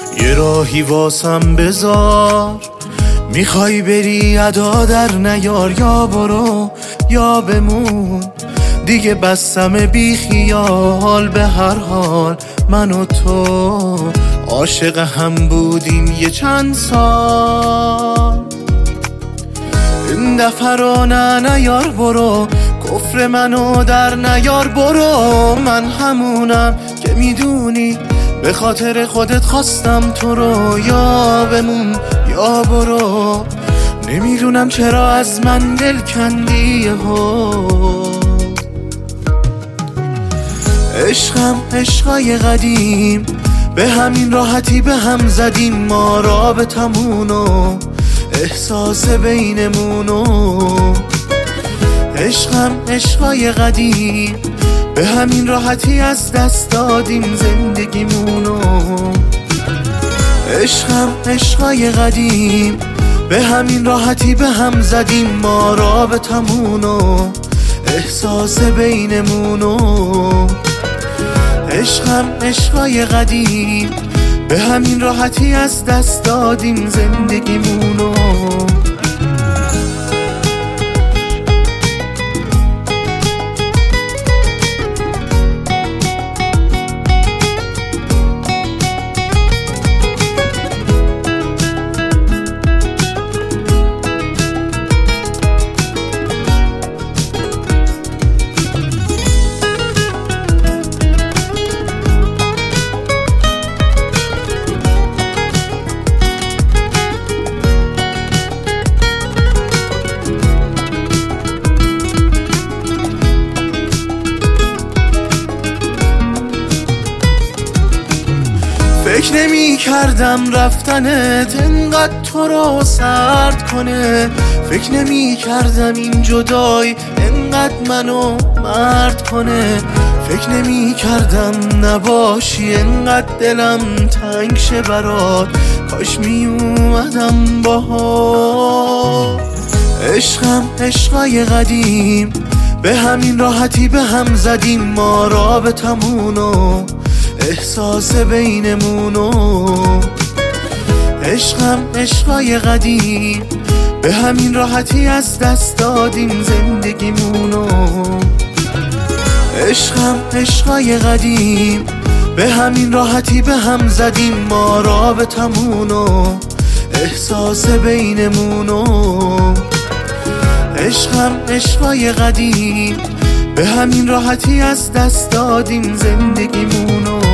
یه راهی واسم بذار، میخوای بری ادا در نیار، یا برو یا بمون دیگه بستم بی خیال. به هر حال من و تو عاشق هم بودیم یه چند سال. این دفعه رو نیار برو، کفر منو در نیار برو. من همونم که میدونی به خاطر خودت خواستم تو رو، یا بمون یا برو. نمیدونم چرا از من دل کندی ها. عشقم عشقای قدیم، به همین راحتی به هم زدیم ما رابطمونو، احساس بینمونو. عشقم عشقای قدیم، به همین راحتی از دست دادیم زندگیمونو. عشقم عشقای قدیم، به همین راحتی به هم زدیم ما رابطمونو، احساس بینمونو. عشقم عشقای قدیم، به همین راحتی از دست دادیم زندگیمونو. فکر نمی کردم رفتنت انقدر تو رو سرد کنه، فکر نمی کردم این جدای انقدر منو مرد کنه، فکر نمی کردم نباشی انقدر دلم تنگ شه برات، کاش می اومدم باهات. عشقم عشقای قدیم، به همین راحتی به هم زدیم ما رابطمونو، احساس بینمونو. عشقم عشقای قدیم، به همین راحتی از دست دادیم زندگیمونو. عشقم عشقای قدیم، به همین راحتی به هم زدیم ما رابطمونو، احساس بینمونو. عشقم عشقای قدیم، به همین راحتی از دست دادیم زندگیمونو.